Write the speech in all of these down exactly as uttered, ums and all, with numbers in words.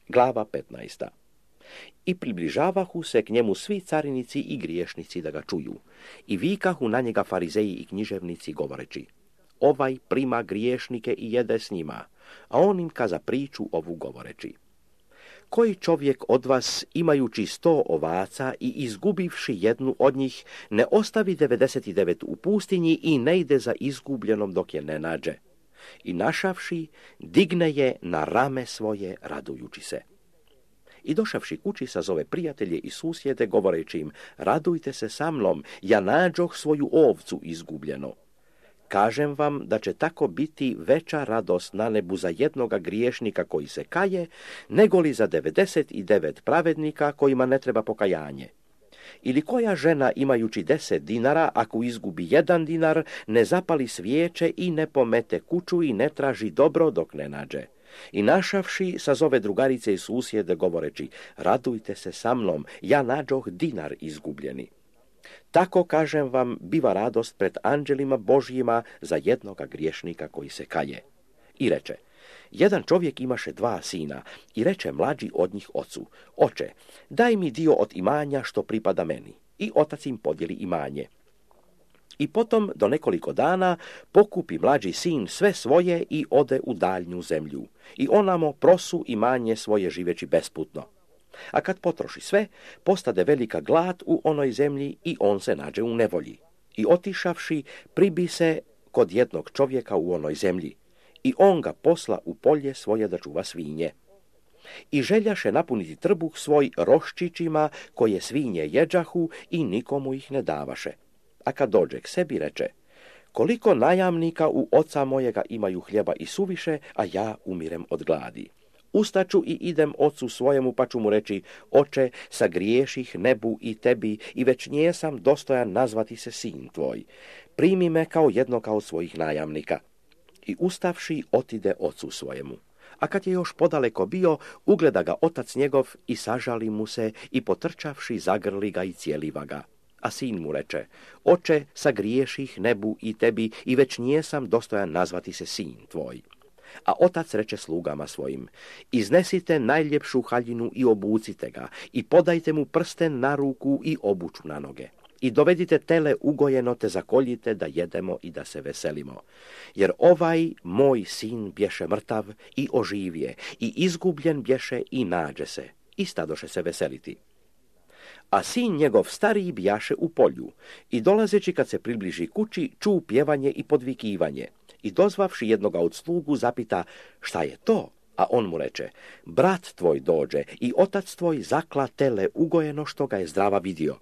Glava petnaesta. I približavahu se k njemu svi carinici i griješnici da ga čuju. I vikahu na njega farizeji i književnici govoreći: ovaj prima griješnike i jede s njima. A on im kaza priču ovu govoreći: koji čovjek od vas, imajući sto ovaca i izgubivši jednu od njih, ne ostavi devedeset i devet u pustinji i ne ide za izgubljenom dok je ne nađe? I našavši, digne je na rame svoje radujući se. I došavši kući sazove prijatelje i susjede govoreći im: radujte se sa mnom, ja nađoh svoju ovcu izgubljeno. Kažem vam da će tako biti veća radost na nebu za jednoga griješnika koji se kaje, nego li za devedeset i devet pravednika kojima ne treba pokajanje. Ili koja žena imajući deset dinara, ako izgubi jedan dinar, ne zapali svijeće i ne pomete kuću i ne traži dobro dok ne nađe. I našavši, sazove drugarice i susjede govoreći: radujte se sa mnom, ja nađoh dinar izgubljeni. Tako, kažem vam, biva radost pred anđelima Božjima za jednoga griješnika koji se kaje. I reče: jedan čovjek imaše dva sina i reče mlađi od njih ocu: oče, daj mi dio od imanja što pripada meni. I otac im podijeli imanje. I potom do nekoliko dana pokupi mlađi sin sve svoje i ode u daljnju zemlju. I onamo prosu imanje svoje živeći besputno. A kad potroši sve, postade velika glad u onoj zemlji i on se nađe u nevolji. I otišavši, pribi se kod jednog čovjeka u onoj zemlji. I on ga posla u polje svoje da čuva svinje. I željaše napuniti trbuh svoj roščićima koje svinje jeđahu i nikomu ih ne davaše. A kad dođe k sebi reče: koliko najamnika u oca mojega imaju hljeba i suviše, a ja umirem od gladi. Ustaću i idem ocu svojemu, pa ću mu reći: oče, sagriješih nebu i tebi i već njesam dostojan nazvati se sin tvoj. Primi me kao jednoga od svojih najamnika. I ustavši, otide ocu svojemu. A kad je još podaleko bio, ugleda ga otac njegov i sažali mu se i potrčavši zagrli ga i cijeliva ga. A sin mu reče: oče, sagriješih nebu i tebi i već njesam dostojan nazvati se sin tvoj. A otac reče slugama svojim: iznesite najljepšu haljinu i obucite ga i podajte mu prsten na ruku i obuću na noge. I dovedite tele ugojeno te zakoljite da jedemo i da se veselimo. Jer ovaj moj sin bješe mrtav i oživje i izgubljen bješe i nađe se. I stadoše se veseliti. A sin njegov stariji bjaše u polju i dolazeći kad se približi kući, ču pjevanje i podvikivanje. I dozvavši jednoga od slugu zapita: šta je to? A on mu reče: brat tvoj dođe i otac tvoj zakla tele ugojeno što ga je zdrava vidio.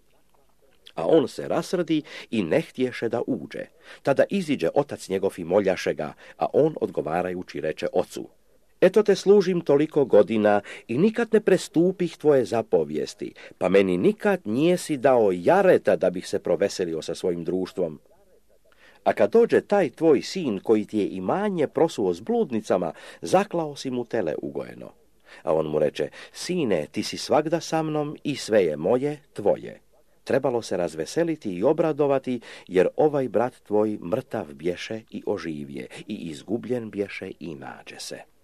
A on se rasrdi i ne htješe da uđe. Tada iziđe otac njegov i moljaše ga, a on odgovarajući reče ocu: eto te služim toliko godina i nikad ne prestupih tvoje zapovijesti, pa meni nikad nijesi dao jareta da bih se proveselio sa svojim društvom. A kad dođe taj tvoj sin koji ti je imanje prosuo s bludnicama, zaklao si mu tele ugojeno. A on mu reče: sine, ti si svagda sa mnom i sve je moje, tvoje. Trebalo se razveseliti i obradovati, jer ovaj brat tvoj mrtav bješe i oživje i izgubljen bješe i nađe se.